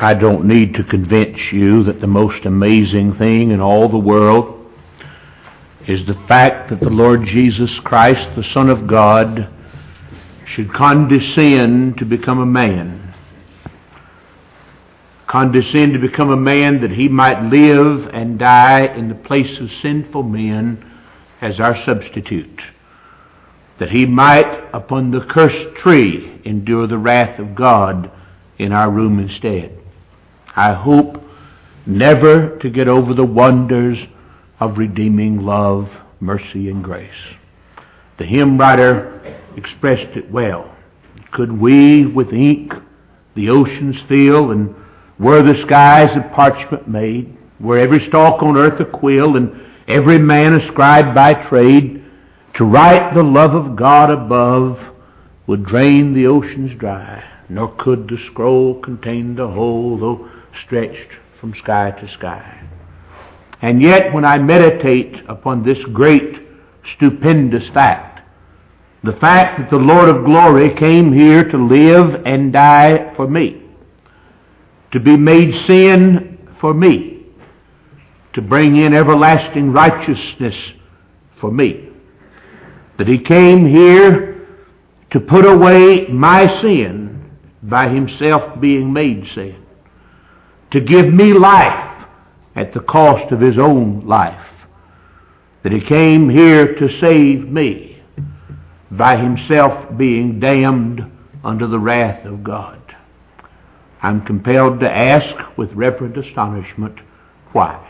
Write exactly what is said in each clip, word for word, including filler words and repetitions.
I don't need to convince you that the most amazing thing in all the world is the fact that the Lord Jesus Christ, the Son of God, should condescend to become a man. Condescend to become a man that he might live and die in the place of sinful men as our substitute. That he might, upon the cursed tree, endure the wrath of God in our room instead. I hope never to get over the wonders of redeeming love, mercy, and grace. The hymn writer expressed it well. Could we with ink the oceans fill, and were the skies of parchment made, were every stalk on earth a quill, and every man a scribe by trade, to write the love of God above would drain the oceans dry, nor could the scroll contain the whole, though stretched from sky to sky. And yet when I meditate upon this great, stupendous fact, the fact that the Lord of glory came here to live and die for me, to be made sin for me, to bring in everlasting righteousness for me, that he came here to put away my sin by himself being made sin, to give me life at the cost of his own life, that he came here to save me by himself being damned under the wrath of God. I'm compelled to ask with reverent astonishment, why?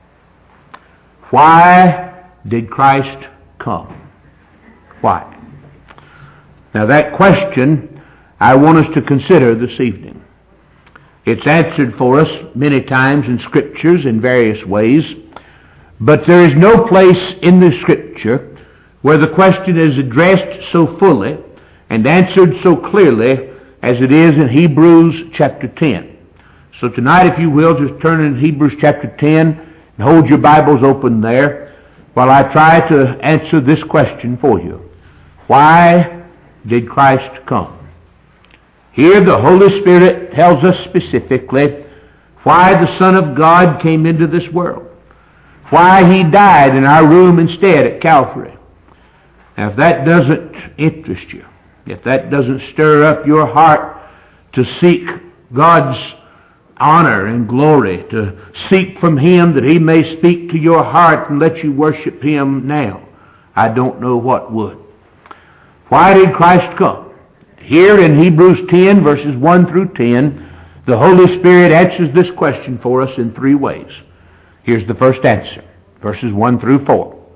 Why did Christ come? Why? Now that question I want us to consider this evening. It's answered for us many times in Scriptures in various ways, but there is no place in the Scripture where the question is addressed so fully and answered so clearly as it is in Hebrews chapter ten. So tonight, if you will, just turn in Hebrews chapter ten and hold your Bibles open there while I try to answer this question for you. Why did Christ come? Here the Holy Spirit tells us specifically why the Son of God came into this world, why he died in our room instead at Calvary. Now if that doesn't interest you, if that doesn't stir up your heart to seek God's honor and glory, to seek from him that he may speak to your heart and let you worship him now, I don't know what would. Why did Christ come? Here in Hebrews ten, verses one through ten, the Holy Spirit answers this question for us in three ways. Here's the first answer, verses one through four.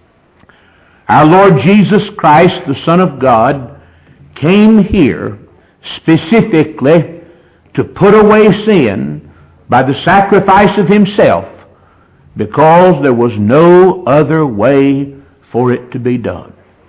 Our Lord Jesus Christ, the Son of God, came here specifically to put away sin by the sacrifice of himself, because there was no other way for it to be done.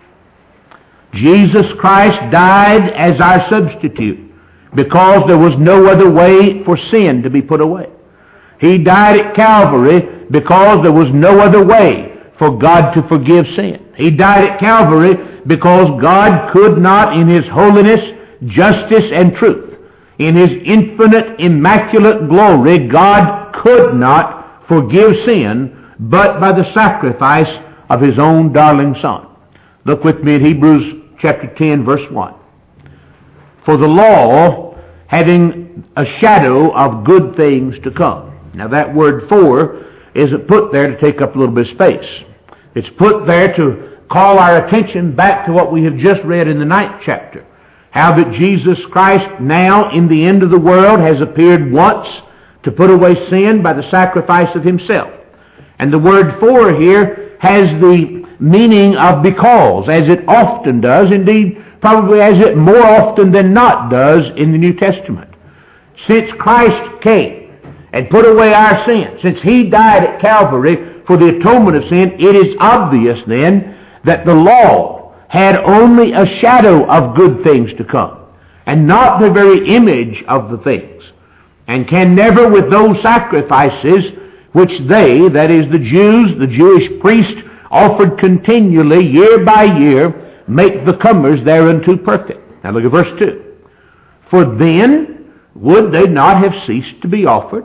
Jesus Christ died as our substitute because there was no other way for sin to be put away. He died at Calvary because there was no other way for God to forgive sin. He died at Calvary because God could not, in his holiness, justice, and truth, in his infinite, immaculate glory, God could not forgive sin but by the sacrifice of his own darling Son. Look with me at Hebrews chapter ten, verse one. For the law, having a shadow of good things to come. Now that word for isn't put there to take up a little bit of space. It's put there to call our attention back to what we have just read in the ninth chapter. How that Jesus Christ now in the end of the world has appeared once to put away sin by the sacrifice of himself. And the word for here has the meaning of because, as it often does, indeed probably as it more often than not does in the New Testament. Since Christ came and put away our sin, since he died at Calvary for the atonement of sin, it is obvious then that the law had only a shadow of good things to come, and not the very image of the things, and can never with those sacrifices which they, that is the Jews, the Jewish priests, offered continually year by year, make the comers thereunto perfect. Now look at verse two. For then would they not have ceased to be offered?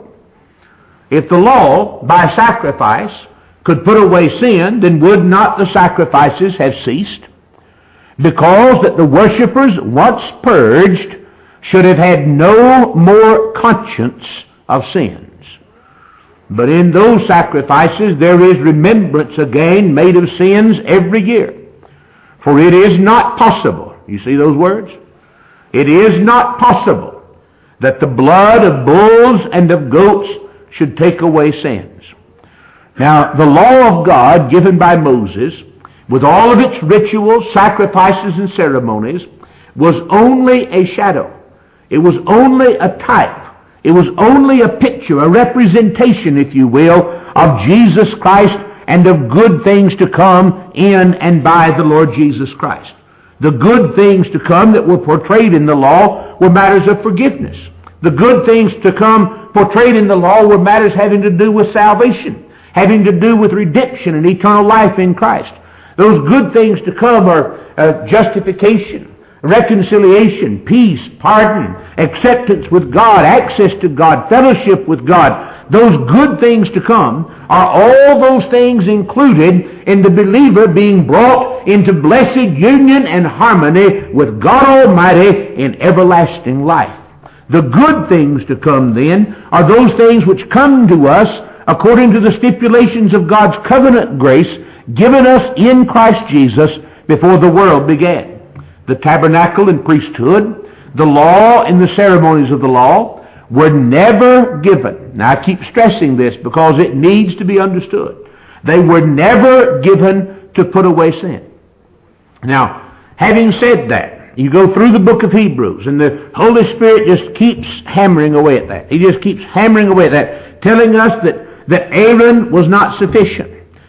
If the law, by sacrifice, could put away sin, then would not the sacrifices have ceased? Because that the worshippers, once purged, should have had no more conscience of sins. But in those sacrifices there is remembrance again made of sins every year. For it is not possible, you see those words? It is not possible that the blood of bulls and of goats should take away sins. Now, the law of God given by Moses, with all of its rituals, sacrifices, and ceremonies, was only a shadow. It was only a type. It was only a picture, a representation, if you will, of Jesus Christ and of good things to come in and by the Lord Jesus Christ. The good things to come that were portrayed in the law were matters of forgiveness. The good things to come portrayed in the law were matters having to do with salvation, having to do with redemption and eternal life in Christ. Those good things to come are uh, justification, reconciliation, peace, pardon, acceptance with God, access to God, fellowship with God. Those good things to come are all those things included in the believer being brought into blessed union and harmony with God Almighty in everlasting life. The good things to come then are those things which come to us according to the stipulations of God's covenant grace given us in Christ Jesus before the world began. The tabernacle and priesthood, the law and the ceremonies of the law were never given. Now I keep stressing this because it needs to be understood. They were never given to put away sin. Now, having said that, you go through the book of Hebrews and the Holy Spirit just keeps hammering away at that. He just keeps hammering away at that, telling us that, that Aaron was not sufficient.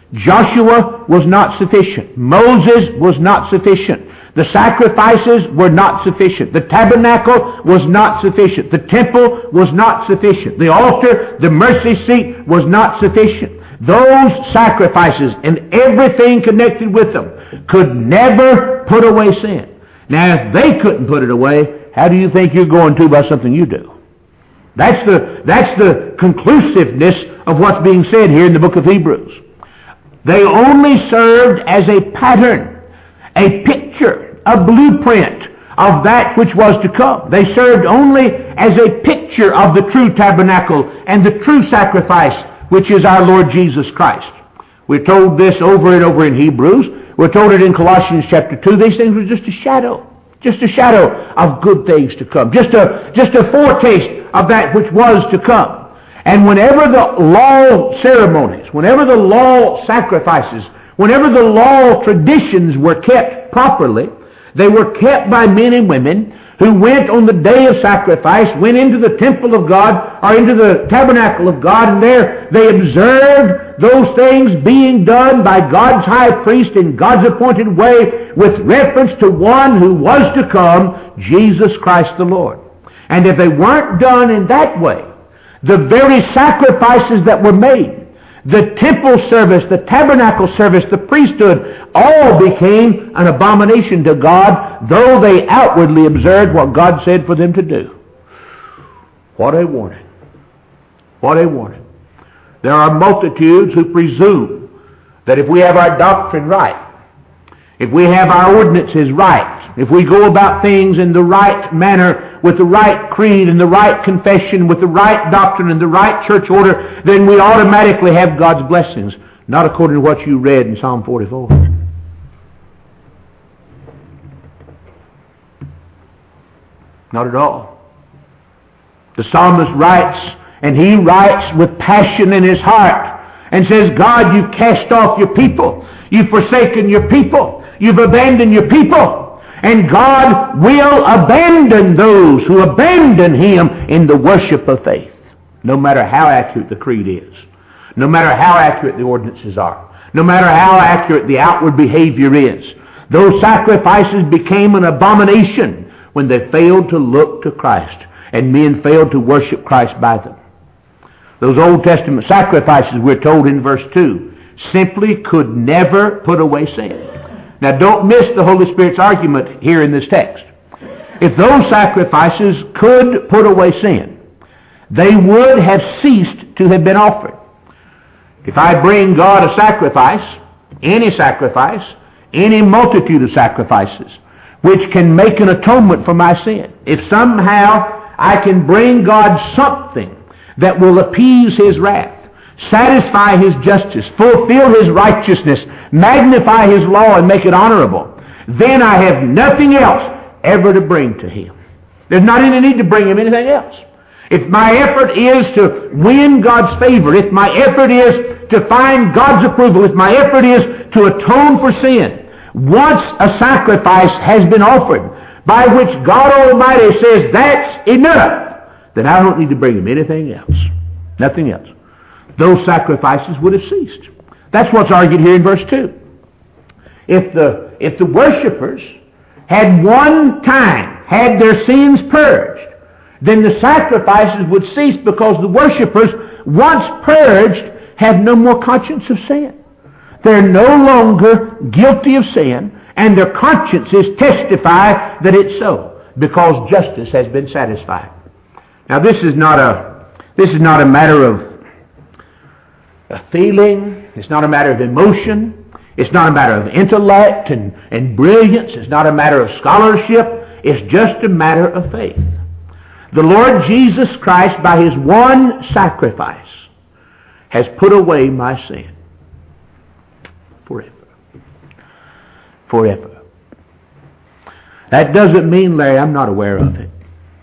Joshua was not sufficient. Moses was not sufficient. The sacrifices were not sufficient. The tabernacle was not sufficient. The temple was not sufficient. The altar, the mercy seat was not sufficient. Those sacrifices and everything connected with them could never put away sin. Now, if they couldn't put it away, how do you think you're going to by something you do? That's the, that's the conclusiveness of what's being said here in the book of Hebrews. They only served as a pattern, a picture, a blueprint of that which was to come. They served only as a picture of the true tabernacle and the true sacrifice, which is our Lord Jesus Christ. We're told this over and over in Hebrews. We're told it in Colossians chapter two. These things were just a shadow, just a shadow of good things to come, just a, just a foretaste of that which was to come. And whenever the law ceremonies, whenever the law sacrifices, whenever the law traditions were kept properly, they were kept by men and women who went on the day of sacrifice, went into the temple of God, or into the tabernacle of God, and there they observed those things being done by God's high priest in God's appointed way with reference to one who was to come, Jesus Christ the Lord. And if they weren't done in that way, the very sacrifices that were made, the temple service, the tabernacle service, the priesthood, all became an abomination to God, though they outwardly observed what God said for them to do. What a warning. What a warning. There are multitudes who presume that if we have our doctrine right, if we have our ordinances right, if we go about things in the right manner, with the right creed and the right confession, with the right doctrine and the right church order, then we automatically have God's blessings. Not according to what you read in Psalm forty-four. Not at all. The psalmist writes, and he writes with passion in his heart, and says, God, you've cast off your people. You've forsaken your people. You've abandoned your people. And God will abandon those who abandon Him in the worship of faith, no matter how accurate the creed is, no matter how accurate the ordinances are, no matter how accurate the outward behavior is. Those sacrifices became an abomination when they failed to look to Christ, and men failed to worship Christ by them. Those Old Testament sacrifices, we're told in verse two, simply could never put away sin. Now don't miss the Holy Spirit's argument here in this text. If those sacrifices could put away sin, they would have ceased to have been offered. If I bring God a sacrifice, any sacrifice, any multitude of sacrifices, which can make an atonement for my sin, if somehow I can bring God something that will appease His wrath, satisfy His justice, fulfill His righteousness, magnify His law, and make it honorable, then I have nothing else ever to bring to Him. There's not any need to bring Him anything else. If my effort is to win God's favor, if my effort is to find God's approval, if my effort is to atone for sin, once a sacrifice has been offered by which God Almighty says that's enough, then I don't need to bring Him anything else. Nothing else. Those sacrifices would have ceased. That's what's argued here in verse two. If the, if the worshipers had one time had their sins purged, then the sacrifices would cease, because the worshipers, once purged, have no more conscience of sin. They're no longer guilty of sin, and their consciences testify that it's so, because justice has been satisfied. Now this is not a this is not a matter of a feeling. It's not a matter of emotion. It's not a matter of intellect and, and brilliance. It's not a matter of scholarship. It's just a matter of faith. The Lord Jesus Christ, by His one sacrifice, has put away my sin forever. Forever. That doesn't mean, Larry, I'm not aware of it.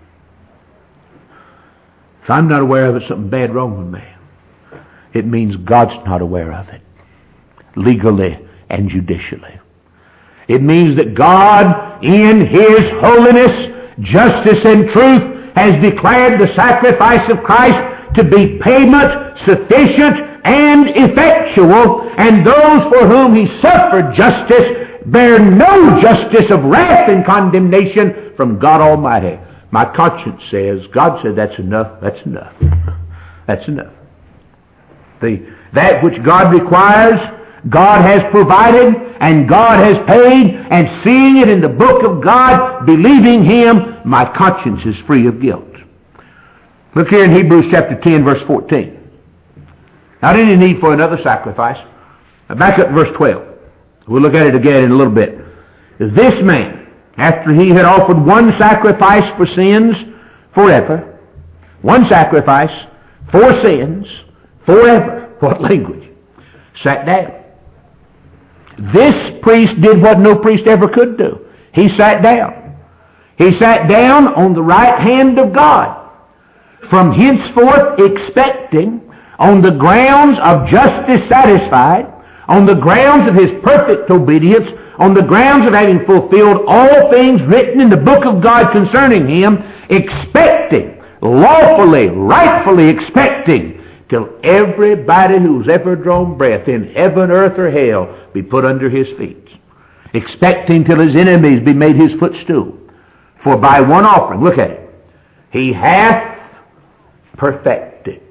If I'm not aware of it, something bad wrong with me. It means God's not aware of it, legally and judicially. It means that God, in His holiness, justice, and truth, has declared the sacrifice of Christ to be payment sufficient and effectual, and those for whom He suffered justice bear no justice of wrath and condemnation from God Almighty. My conscience says, God said that's enough, that's enough. That's enough. The, that which God requires, God has provided, and God has paid, and seeing it in the book of God, believing Him, my conscience is free of guilt. Look here in Hebrews chapter ten, verse fourteen. Not any need for another sacrifice. Now back up to verse twelve. We'll look at it again in a little bit. This man, after he had offered one sacrifice for sins forever, one sacrifice for sins forever, what language? Sat down. This priest did what no priest ever could do. He sat down. He sat down on the right hand of God, from henceforth expecting, on the grounds of justice satisfied, on the grounds of His perfect obedience, on the grounds of having fulfilled all things written in the book of God concerning Him, expecting, lawfully, rightfully expecting, till everybody who's ever drawn breath in heaven, earth, or hell be put under His feet. Expecting till His enemies be made His footstool. For by one offering, look at it, He hath perfected.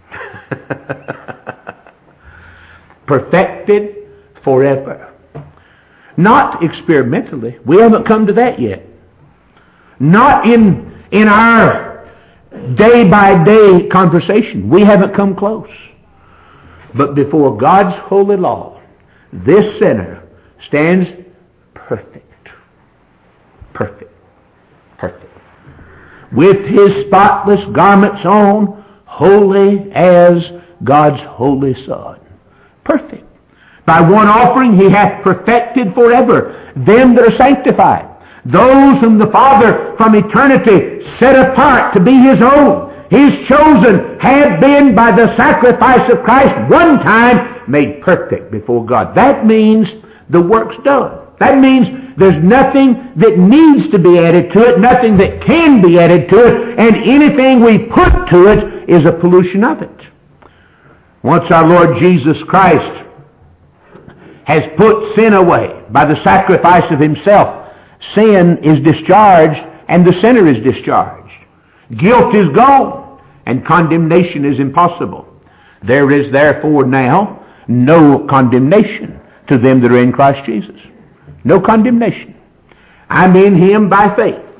Perfected forever. Not experimentally. We haven't come to that yet. Not in, in our day-by-day conversation. We haven't come close. But before God's holy law, this sinner stands perfect. Perfect. Perfect. With his spotless garments on, holy as God's holy Son. Perfect. By one offering He hath perfected forever them that are sanctified. Those whom the Father from eternity set apart to be His own. His chosen have been by the sacrifice of Christ one time made perfect before God. That means the work's done. That means there's nothing that needs to be added to it, nothing that can be added to it, and anything we put to it is a pollution of it. Once our Lord Jesus Christ has put sin away by the sacrifice of Himself, sin is discharged and the sinner is discharged. Guilt is gone and condemnation is impossible. There is therefore now no condemnation to them that are in Christ Jesus. No condemnation. I'm in Him by faith.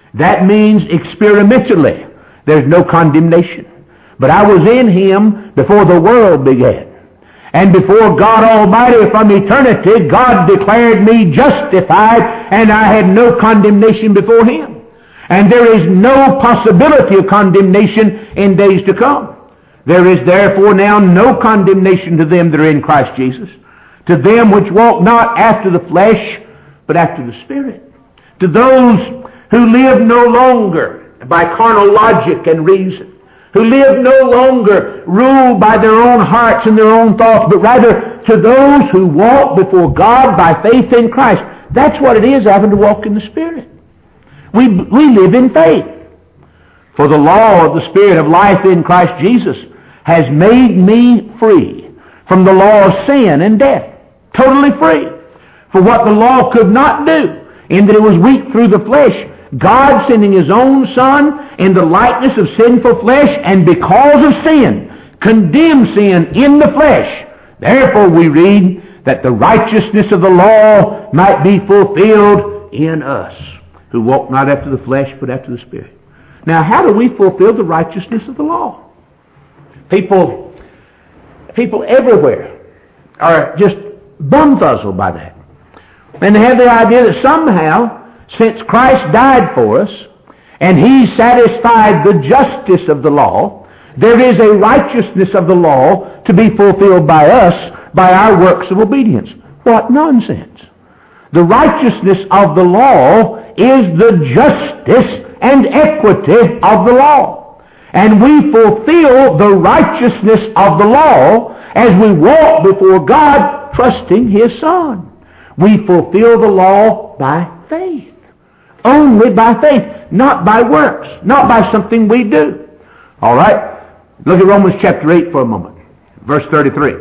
That means experimentally there's no condemnation. But I was in Him before the world began. And before God Almighty from eternity, God declared me justified, and I had no condemnation before Him. And there is no possibility of condemnation in days to come. There is therefore now no condemnation to them that are in Christ Jesus, to them which walk not after the flesh, but after the Spirit. To those who live no longer by carnal logic and reason, who live no longer ruled by their own hearts and their own thoughts, but rather to those who walk before God by faith in Christ. That's what it is, having to walk in the Spirit. We, we live in faith. For the law of the Spirit of life in Christ Jesus has made me free from the law of sin and death. Totally free. For what the law could not do, in that it was weak through the flesh, God sending His own Son in the likeness of sinful flesh, and because of sin, condemned sin in the flesh. Therefore we read that the righteousness of the law might be fulfilled in us, who walk not after the flesh, but after the Spirit. Now, how do we fulfill the righteousness of the law? People, people everywhere are just bumfuzzled by that. And they have the idea that somehow, since Christ died for us, and He satisfied the justice of the law, there is a righteousness of the law to be fulfilled by us by our works of obedience. What nonsense! The righteousness of the law is the justice and equity of the law. And we fulfill the righteousness of the law as we walk before God trusting His Son. We fulfill the law by faith. Only by faith, not by works, not by something we do. All right? Look at Romans chapter eight for a moment. Verse thirty-three.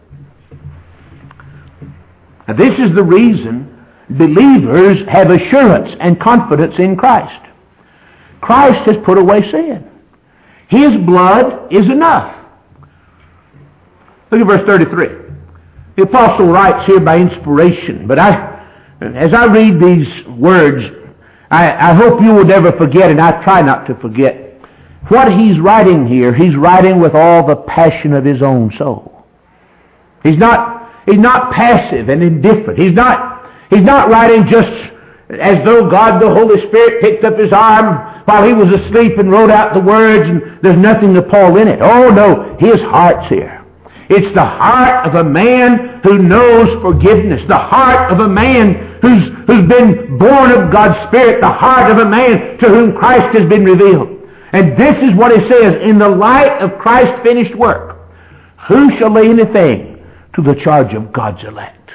Now, this is the reason believers have assurance and confidence in Christ. Christ has put away sin. His blood is enough. Look at verse thirty-three. The apostle writes here by inspiration, but I, as I read these words, I, I hope you will never forget, and I try not to forget, what he's writing here. He's writing with all the passion of his own soul. He's not, he's not passive and indifferent. He's not, he's not writing just as though God the Holy Spirit picked up his arm while he was asleep and wrote out the words and there's nothing to Paul in it. Oh no, his heart's here. It's the heart of a man who knows forgiveness, the heart of a man who's, who's been born of God's Spirit, the heart of a man to whom Christ has been revealed. And this is what he says, in the light of Christ's finished work, who shall lay anything to the charge of God's elect?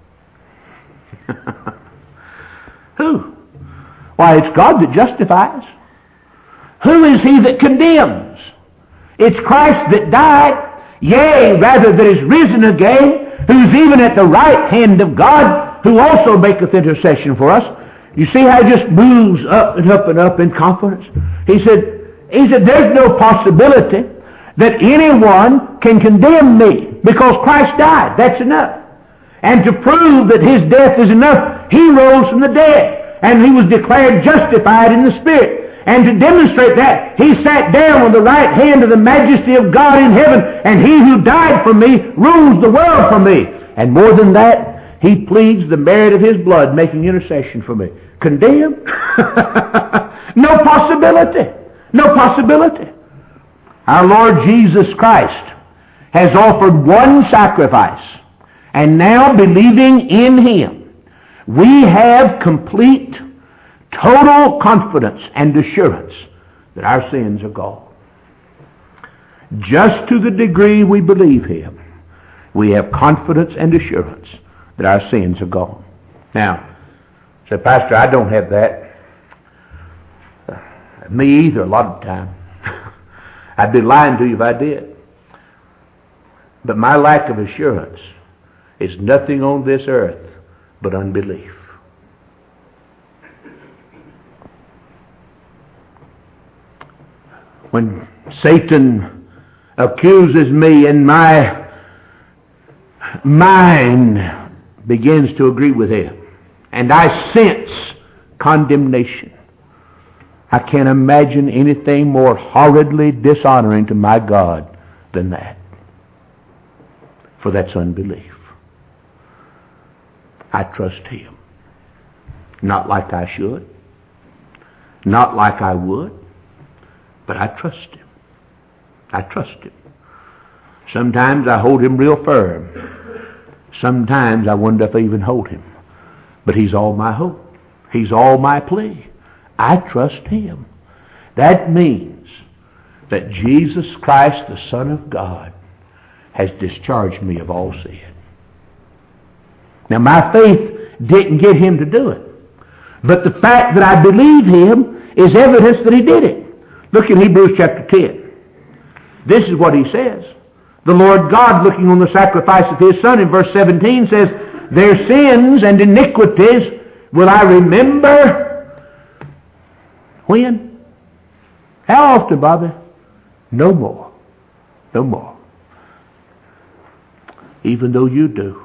Who? Why, it's God that justifies. Who is he that condemns? It's Christ that died, yea, rather that is risen again, who's even at the right hand of God, who also maketh intercession for us. You see how he just moves up and up and up in confidence? He said, he said, there's no possibility that anyone can condemn me because Christ died. That's enough. And to prove that his death is enough, he rose from the dead, and he was declared justified in the Spirit. And to demonstrate that, he sat down on the right hand of the majesty of God in heaven, and he who died for me rules the world for me. And more than that, he pleads the merit of his blood, making intercession for me. Condemned? No possibility. No possibility. Our Lord Jesus Christ has offered one sacrifice, and now believing in him, we have complete, total confidence and assurance that our sins are gone. Just to the degree we believe him, we have confidence and assurance that our sins are gone. Now, say, Pastor, I don't have that. Uh, me either, a lot of the time. I'd be lying to you if I did. But my lack of assurance is nothing on this earth but unbelief. When Satan accuses me and my mind begins to agree with him, and I sense condemnation, I can't imagine anything more horridly dishonoring to my God than that. For that's unbelief. I trust Him. Not like I should. Not like I would. But I trust Him. I trust Him. Sometimes I hold Him real firm. Sometimes I wonder if I even hold Him. But He's all my hope. He's all my plea. I trust Him. That means that Jesus Christ, the Son of God, has discharged me of all sin. Now, my faith didn't get Him to do it. But the fact that I believe Him is evidence that He did it. Look in Hebrews chapter ten. This is what he says. The Lord God, looking on the sacrifice of His Son, in verse seventeen says, their sins and iniquities will I remember. When? How often, Bobby? No more. No more. Even though you do.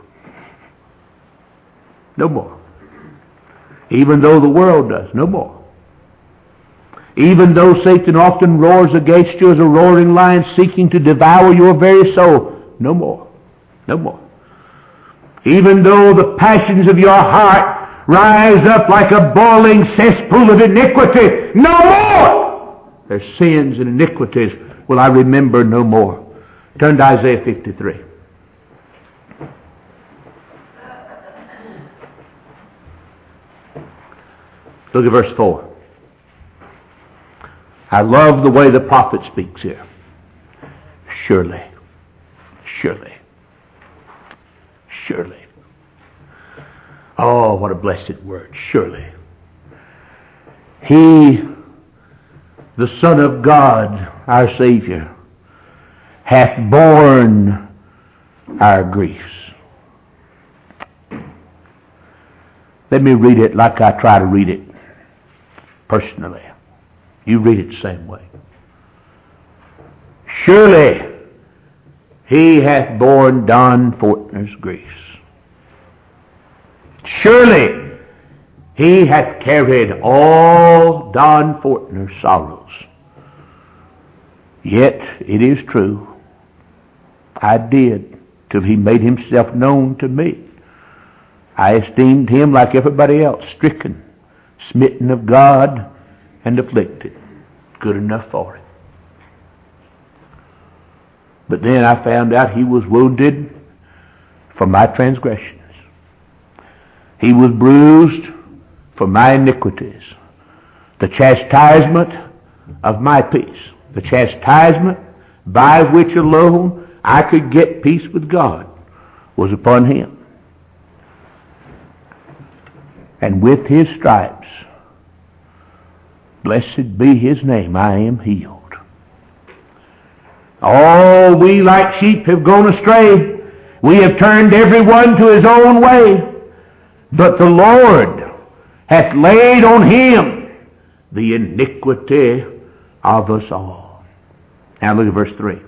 No more. Even though the world does. No more. Even though Satan often roars against you as a roaring lion seeking to devour your very soul. No more. No more. Even though the passions of your heart rise up like a boiling cesspool of iniquity. No more! Their sins and iniquities will I remember no more. Turn to Isaiah fifty-three. Look at verse four. I love the way the prophet speaks here. Surely, surely, surely. Oh, what a blessed word, surely. He, the Son of God, our Savior, hath borne our griefs. Let me read it like I try to read it personally. You read it the same way. Surely He hath borne Don Fortner's griefs. Surely He hath carried all Don Fortner's sorrows. Yet it is true, I did till He made Himself known to me. I esteemed Him like everybody else, stricken, smitten of God, and afflicted. Good enough for it. But then I found out He was wounded for my transgressions. He was bruised for my iniquities. The chastisement of my peace, the chastisement by which alone I could get peace with God, was upon Him. And with His stripes, blessed be His name, I am healed. All we like sheep have gone astray. We have turned every one to his own way. But the Lord hath laid on Him the iniquity of us all. Now look at verse three.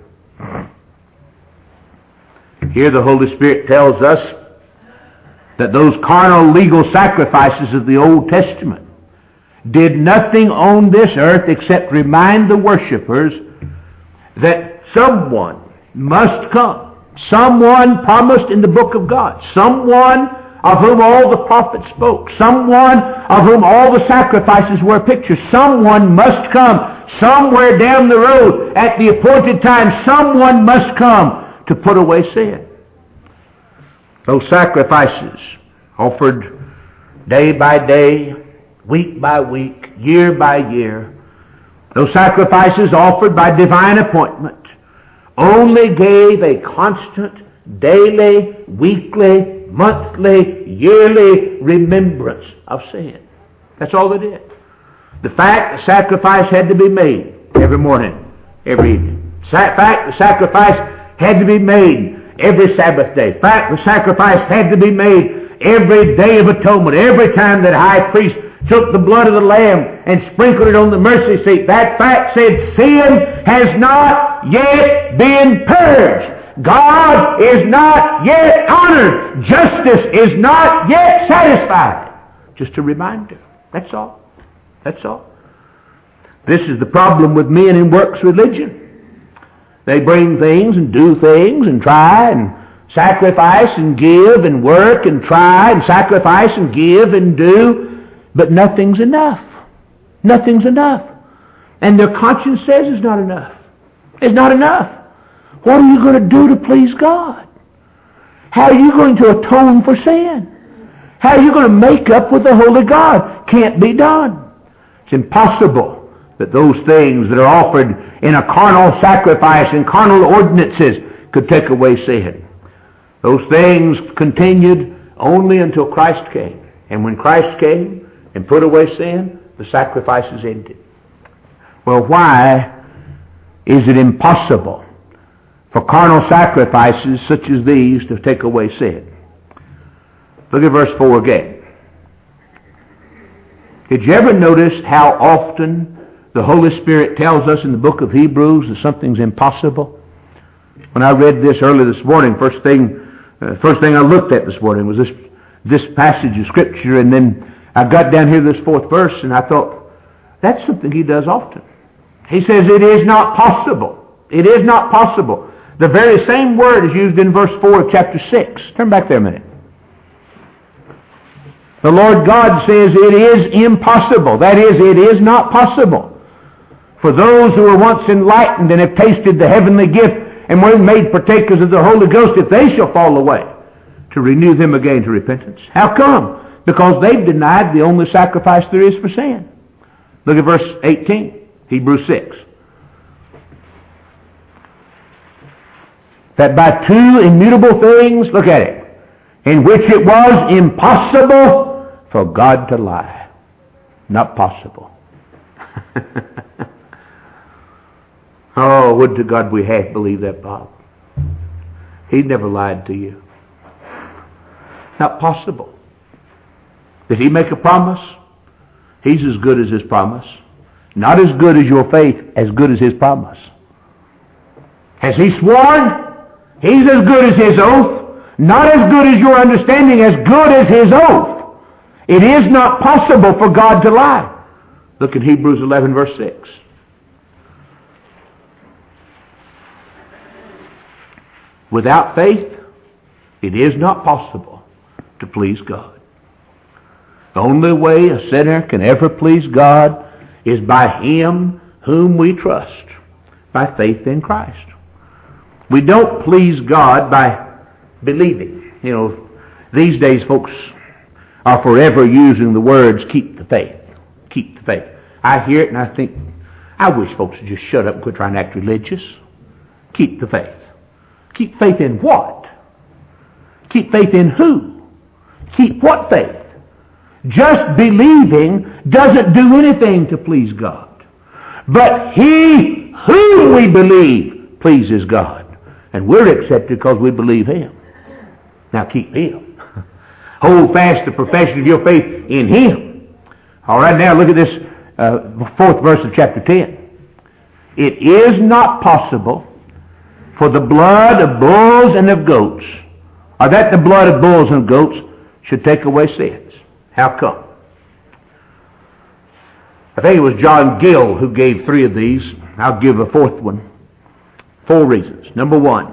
Here the Holy Spirit tells us that those carnal legal sacrifices of the Old Testament did nothing on this earth except remind the worshipers that someone must come. Someone promised in the book of God. Someone of whom all the prophets spoke. Someone of whom all the sacrifices were a picture. Someone must come. Somewhere down the road at the appointed time, someone must come to put away sin. Those sacrifices offered day by day, week by week, year by year, those sacrifices offered by divine appointment only gave a constant, daily, weekly, monthly, yearly remembrance of sin. That's all they did. The fact the sacrifice had to be made every morning, every evening. The fact the sacrifice had to be made every Sabbath day. The fact the sacrifice had to be made every day of atonement, every time that high priest took the blood of the lamb and sprinkled it on the mercy seat. That fact said sin has not yet been purged. God is not yet honored. Justice is not yet satisfied. Just a reminder. That's all. That's all. This is the problem with men in works religion. They bring things and do things and try and sacrifice and give and work and try and sacrifice and give and do, but nothing's enough. Nothing's enough. And their conscience says it's not enough. It's not enough. What are you going to do to please God? How are you going to atone for sin? How are you going to make up with the Holy God? Can't be done. It's impossible that those things that are offered in a carnal sacrifice and carnal ordinances could take away sin. Those things continued only until Christ came. And when Christ came and put away sin, the sacrifices ended. Well, why is it impossible for carnal sacrifices such as these to take away sin? Look at verse four again. Did you ever notice how often the Holy Spirit tells us in the book of Hebrews that something's impossible? When I read this early this morning, first thing, uh, first thing I looked at this morning was this, this passage of Scripture, and then I got down here to this fourth verse, and I thought, that's something he does often. He says, it is not possible. It is not possible. The very same word is used in verse four of chapter six. Turn back there a minute. The Lord God says it is impossible. That is, it is not possible for those who were once enlightened and have tasted the heavenly gift and were made partakers of the Holy Ghost, if they shall fall away, to renew them again to repentance. How come? Because they've denied the only sacrifice there is for sin. Look at verse eighteen, Hebrews six. That by two immutable things, look at it, in which it was impossible for God to lie. Not possible. Oh, would to God we half believe that, Bob. He never lied to you. Not possible. Did he make a promise? He's as good as his promise. Not as good as your faith, as good as his promise. Has he sworn? He's as good as his oath. Not as good as your understanding, as good as his oath. It is not possible for God to lie. Look at Hebrews eleven, verse six. Without faith, it is not possible to please God. The only way a sinner can ever please God is by Him whom we trust, by faith in Christ. We don't please God by believing. You know, these days folks are forever using the words, keep the faith, keep the faith. I hear it and I think, I wish folks would just shut up and quit trying to act religious. Keep the faith. Keep faith in what? Keep faith in who? Keep what faith? Just believing doesn't do anything to please God. But He whom we believe pleases God. And we're accepted because we believe Him. Now keep Him. Hold fast the profession of your faith in Him. All right, now look at this uh, fourth verse of chapter ten. It is not possible for the blood of bulls and of goats, or that the blood of bulls and goats should take away sins. How come? I think it was John Gill who gave three of these. I'll give a fourth one. Four reasons. Number one,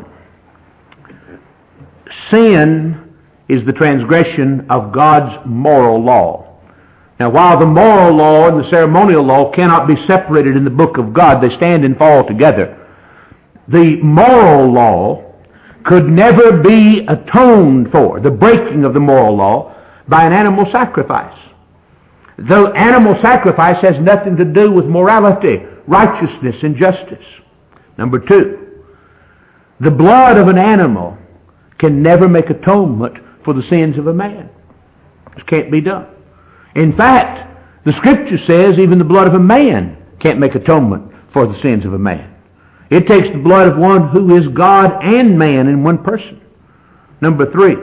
sin is the transgression of God's moral law. Now, while the moral law and the ceremonial law cannot be separated in the book of God, they stand and fall together. The moral law could never be atoned for, the breaking of the moral law, by an animal sacrifice. The animal sacrifice has nothing to do with morality, righteousness, and justice. Number two, the blood of an animal can never make atonement for the sins of a man. This can't be done. In fact, the Scripture says even the blood of a man can't make atonement for the sins of a man. It takes the blood of one who is God and man in one person. Number three,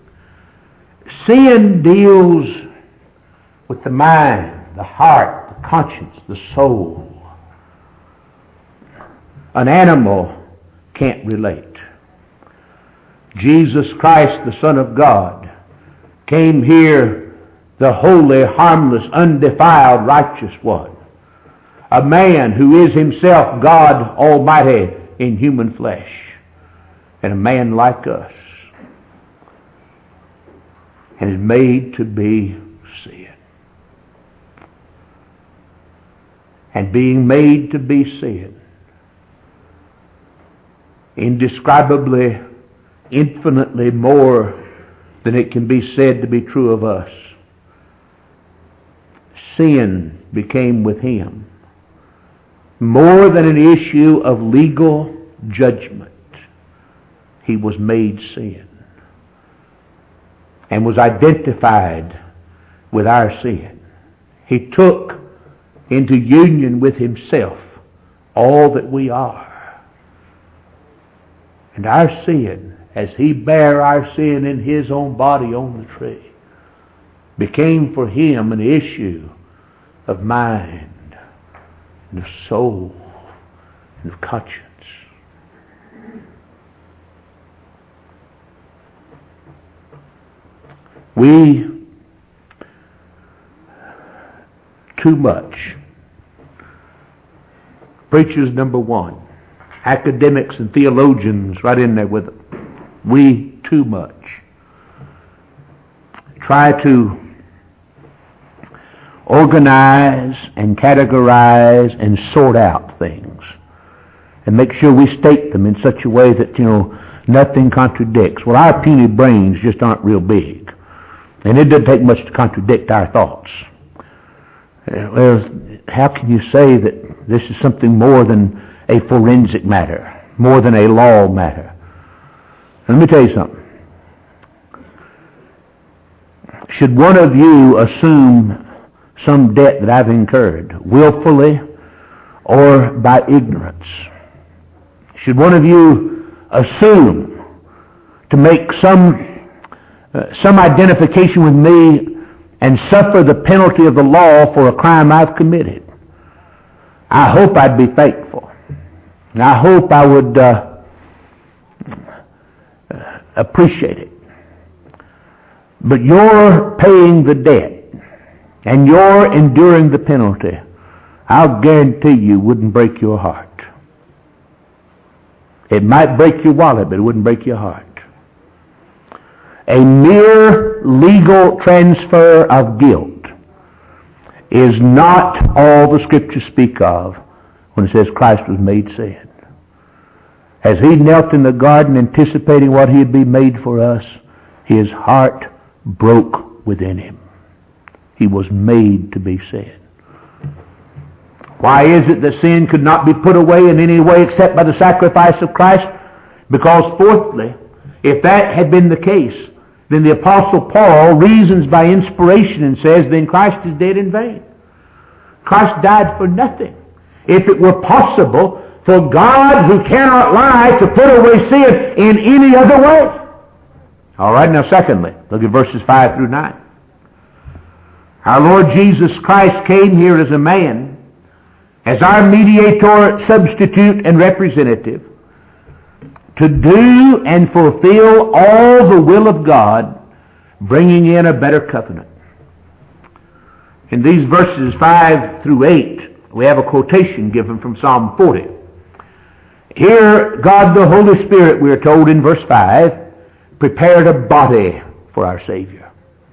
sin deals with the mind, the heart, the conscience, the soul. An animal can't relate. Jesus Christ, the Son of God, came here the holy, harmless, undefiled, righteous one. a man who is himself God Almighty in human flesh, and a man like us, and is made to be sin. And being made to be sin, indescribably, infinitely more than it can be said to be true of us, sin became with him more than an issue of legal judgment. He was made sin and was identified with our sin. He took into union with himself all that we are. And our sin, as he bare our sin in his own body on the tree, became for him an issue of mind and of soul and of conscience. We too much, preachers number one, academics and theologians right in there with them, we too much try to organize and categorize and sort out things and make sure we state them in such a way that, you know, nothing contradicts. Well, our puny brains just aren't real big, and it doesn't take much to contradict our thoughts. Well, how can you say that this is something more than a forensic matter, more than a law matter? Let me tell you something. Should one of you assume some debt that I've incurred, willfully or by ignorance, should one of you assume to make some uh, some identification with me and suffer the penalty of the law for a crime I've committed, I hope I'd be faithful. And I hope I would uh, appreciate it. But you're paying the debt, and you're enduring the penalty, I'll guarantee you wouldn't break your heart. It might break your wallet, but it wouldn't break your heart. A mere legal transfer of guilt is not all the Scriptures speak of when it says Christ was made sin. As he knelt in the garden anticipating what he'd be made for us, his heart broke within him. He was made to be sin. Why is it that sin could not be put away in any way except by the sacrifice of Christ? Because fourthly, if that had been the case, then the Apostle Paul reasons by inspiration and says, then Christ is dead in vain. Christ died for nothing. If it were possible for God, who cannot lie, to put away sin in any other way. All right, now secondly, look at verses five through nine. Our Lord Jesus Christ came here as a man, as our mediator, substitute, and representative, to do and fulfill all the will of God, bringing in a better covenant. In these verses five through eight, we have a quotation given from Psalm forty. Here, God the Holy Spirit, we are told in verse five, prepared a body for our Savior.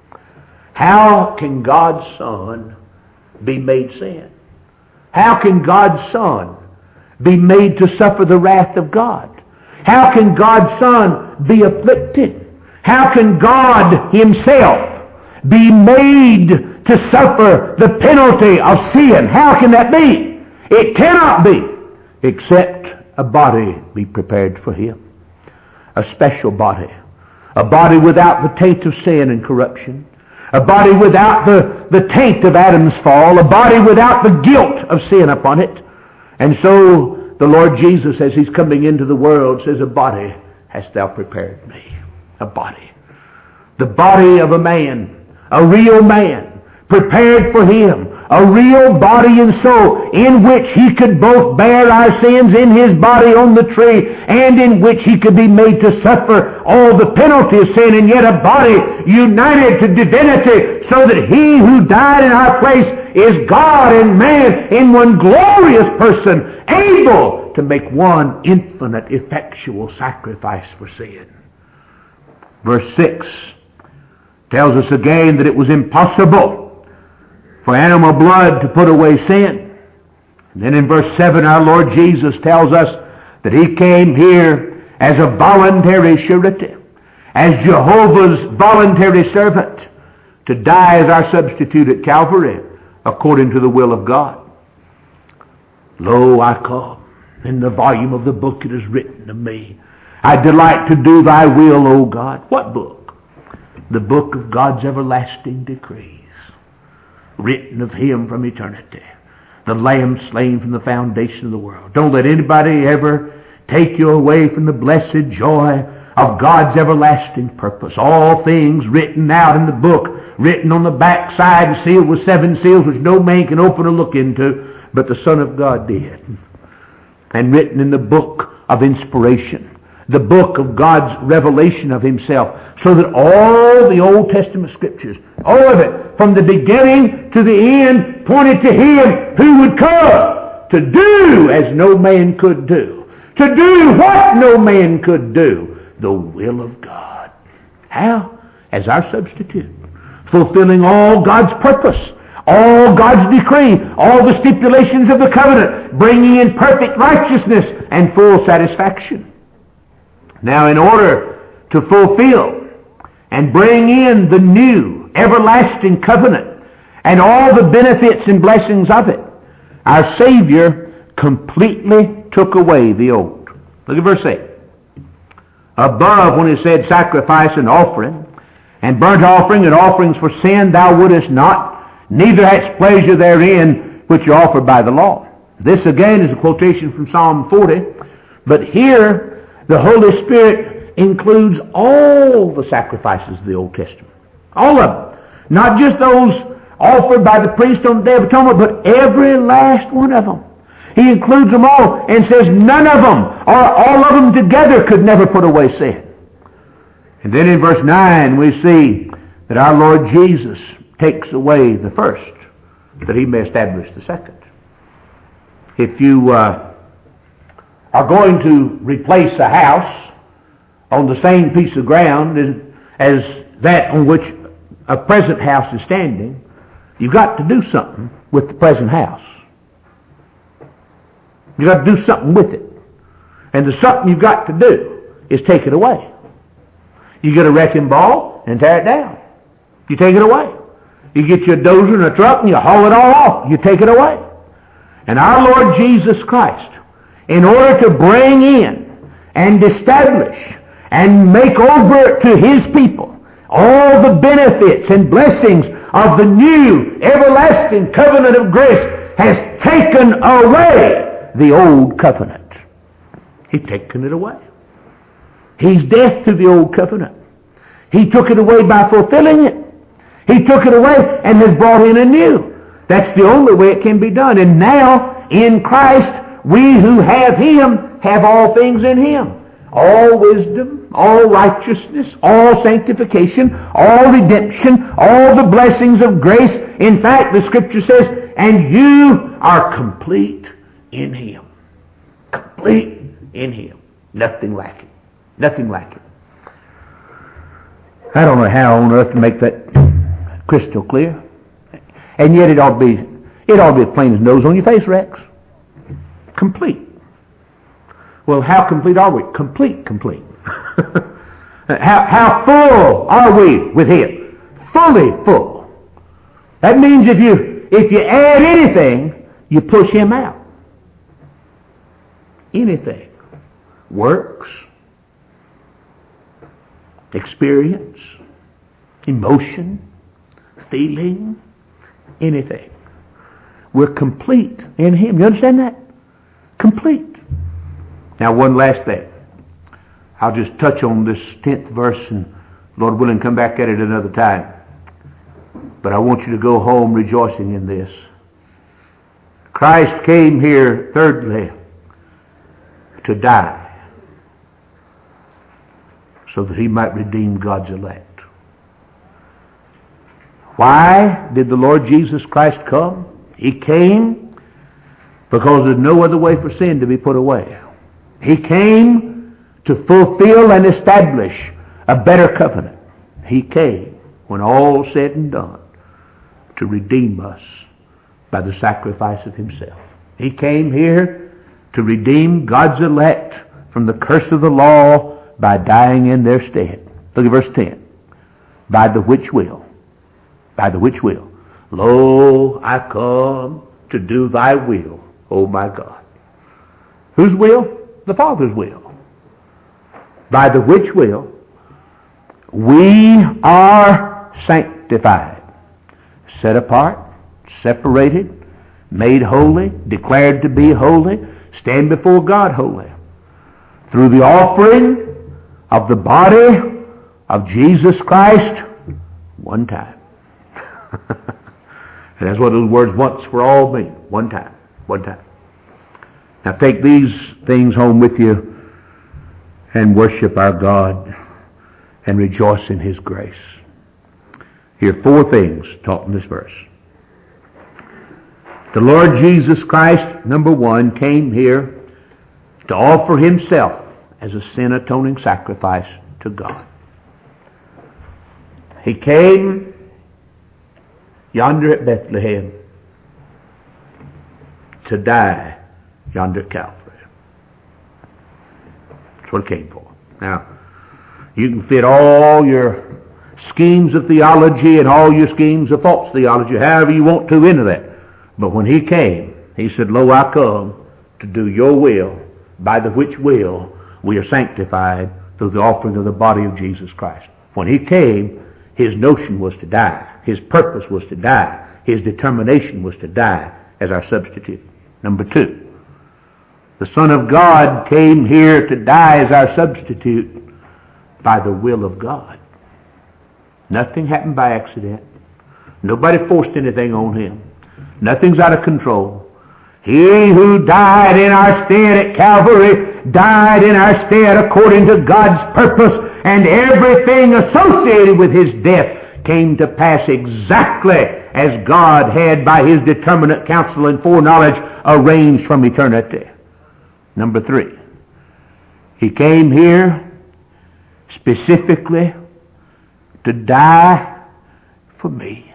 How can God's Son be made sin? How can God's Son be made to suffer the wrath of God? How can God's Son be afflicted? How can God himself be made to suffer the penalty of sin? How can that be? It cannot be, except a body be prepared for him. A special body. A body without the taint of sin and corruption. A body without the, the taint of Adam's fall. A body without the guilt of sin upon it. And so the Lord Jesus, as he's coming into the world, says, a body hast thou prepared me. A body. The body of a man. A real man. Prepared for him. A real body and soul in which he could both bear our sins in his body on the tree, and in which he could be made to suffer all the penalty of sin, and yet a body united to divinity, so that he who died in our place is God and man in one glorious person, able to make one infinite, effectual sacrifice for sin. Verse six tells us again that it was impossible for animal blood to put away sin. And then in verse seven, our Lord Jesus tells us that He came here as a voluntary surety, as Jehovah's voluntary servant, to die as our substitute at Calvary, according to the will of God. Lo, I come. In the volume of the book it is written of me, I delight to do thy will, O God. What book? The book of God's everlasting decrees, written of Him from eternity, the Lamb slain from the foundation of the world. Don't let anybody ever take you away from the blessed joy of God's everlasting purpose. All things written out in the book, written on the backside and sealed with seven seals, which no man can open or look into, but the Son of God did. And written in the book of inspiration, the book of God's revelation of Himself, so that all the Old Testament Scriptures, all of it, from the beginning to the end, pointed to Him who would come to do as no man could do, to do what no man could do, the will of God. How? As our substitute, fulfilling all God's purpose, all God's decree, all the stipulations of the covenant, bringing in perfect righteousness and full satisfaction. Now, in order to fulfill and bring in the new everlasting covenant and all the benefits and blessings of it, our Savior completely took away the old. Look at verse eight. Above, when it said sacrifice and offering, and burnt offering and offerings for sin thou wouldest not, neither hadst pleasure therein which are offered by the law. This again is a quotation from Psalm forty, but here the Holy Spirit includes all the sacrifices of the Old Testament. All of them. Not just those offered by the priest on the Day of Atonement, but every last one of them. He includes them all and says none of them, or all of them together, could never put away sin. And then in verse nine we see that our Lord Jesus takes away the first, that He may establish the second. If you uh, are going to replace a house on the same piece of ground as, as that on which a present house is standing, you've got to do something with the present house. You've got to do something with it. And the something you've got to do is take it away. You get a wrecking ball and tear it down. You take it away. You get your dozer and a truck and you haul it all off. You take it away. And our Lord Jesus Christ, in order to bring in and establish and make over to His people all the benefits and blessings of the new everlasting covenant of grace, has taken away the old covenant. He's taken it away. He's death to the old covenant. He took it away by fulfilling it. He took it away and has brought in a new. That's the only way it can be done. And now, in Christ, we who have Him have all things in Him. All wisdom, all righteousness, all sanctification, all redemption, all the blessings of grace. In fact, the Scripture says, and you are complete in Him. Complete in Him. Nothing lacking. Nothing lacking. I don't know how on earth to make that crystal clear. And yet it ought to be, it ought to be as plain as nose on your face, Rex. Complete. Well, how complete are we? Complete, complete. how, how full are we with Him? Fully full. That means if you, if you add anything, you push Him out. Anything. Works, experience, emotion, feeling, anything. We're complete in Him. You understand that? Complete. Now, one last thing. I'll just touch on this tenth verse and, Lord willing, come back at it another time. But I want you to go home rejoicing in this. Christ came here, thirdly, to die so that He might redeem God's elect. Why did the Lord Jesus Christ come? He came because there's no other way for sin to be put away. He came to fulfill and establish a better covenant. He came, when all said and done, to redeem us by the sacrifice of himself. He came here to redeem God's elect from the curse of the law by dying in their stead. Look at verse ten. By the which will, by the which will, lo, I come to do thy will, O my God. Whose will? The Father's will. By the which will, we are sanctified, set apart, separated, made holy, declared to be holy, stand before God holy, through the offering of the body of Jesus Christ one time. And that's what those words once for all mean. One time. One time. Now take these things home with you and worship our God and rejoice in his grace. Here are four things taught in this verse. The Lord Jesus Christ, number one, came here to offer himself as a sin-atoning sacrifice to God. He came yonder at Bethlehem to die yonder at Calvary. That's what he came for. Now, you can fit all your schemes of theology and all your schemes of false theology, however you want to, into that. But when he came, he said, Lo, I come to do your will, by the which will we are sanctified through the offering of the body of Jesus Christ. When he came, his notion was to die. His purpose was to die. His determination was to die as our substitute. Number two, the Son of God came here to die as our substitute by the will of God. Nothing happened by accident. Nobody forced anything on him. Nothing's out of control. He who died in our stead at Calvary died in our stead according to God's purpose, and everything associated with his death came to pass exactly as God had, by his determinate counsel and foreknowledge, arranged from eternity. Number three, he came here specifically to die for me.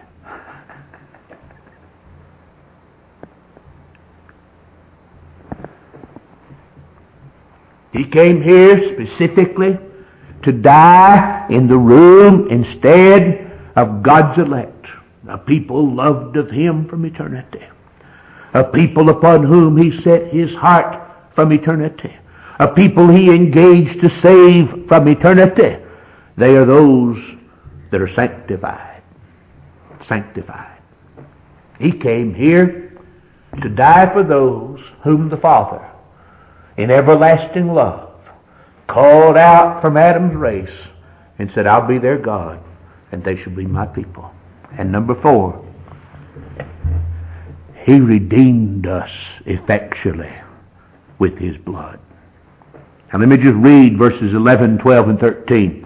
He came here specifically to die in the room instead of God's elect, a people loved of him from eternity, a people upon whom he set his heart from eternity, a people he engaged to save from eternity. They are those that are sanctified. Sanctified. He came here to die for those whom the Father, in everlasting love, called out from Adam's race and said, I'll be their God, and they shall be my people. And number four, he redeemed us effectually with his blood. Now let me just read verses eleven, twelve, and thirteen.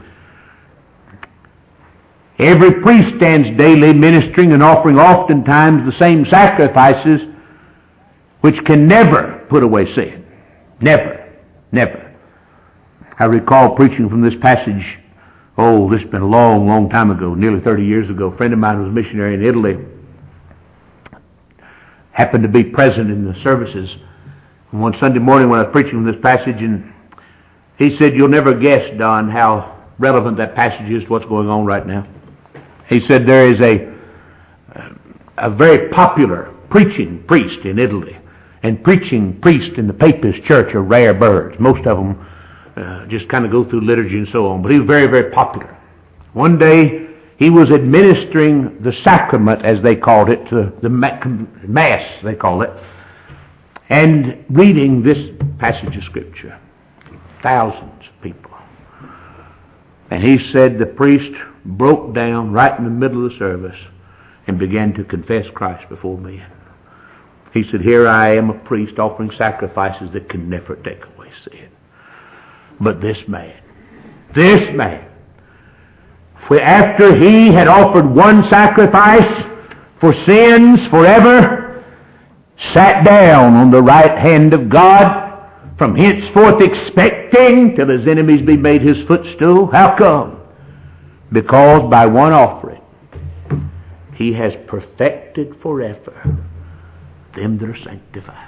Every priest stands daily ministering and offering oftentimes the same sacrifices, which can never put away sin. Never. Never. I recall preaching from this passage, oh, this has been a long, long time ago, nearly thirty years ago. A friend of mine was a missionary in Italy, happened to be present in the services. And one Sunday morning when I was preaching from this passage, and he said, you'll never guess, Don, how relevant that passage is to what's going on right now. He said there is a, a very popular preaching priest in Italy, and preaching priests in the Papist church are rare birds. Most of them uh, just kind of go through liturgy and so on. But he was very, very popular. One day he was administering the sacrament, as they called it, to the Mass, they call it, and reading this passage of Scripture. Thousands of people. And he said the priest broke down right in the middle of the service and began to confess Christ before me. He said, here I am, a priest, offering sacrifices that can never take away sin. But this man, this man, where after he had offered one sacrifice for sins forever, sat down on the right hand of God, from henceforth expecting till his enemies be made his footstool. How come? Because by one offering he has perfected forever them that are sanctified.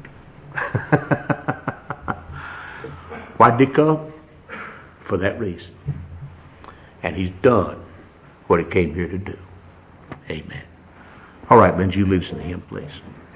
Why did he come? For that reason. And he's done what he came here to do. Amen. All right, Lindsay, you lead us in the hymn, please.